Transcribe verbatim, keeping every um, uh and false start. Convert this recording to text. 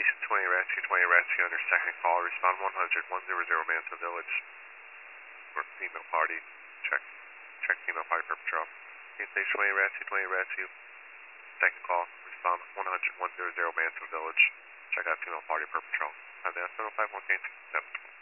Station twenty, Rescue twenty, Rescue under second call. Respond one hundred, one hundred, Mansfield Village. For female party. Check. Check female party per patrol. Station twenty, Rescue twenty, Rescue. Second call. Respond one hundred, one hundred, Mansfield Village. Check out female party per patrol. Have the seven five one K seven.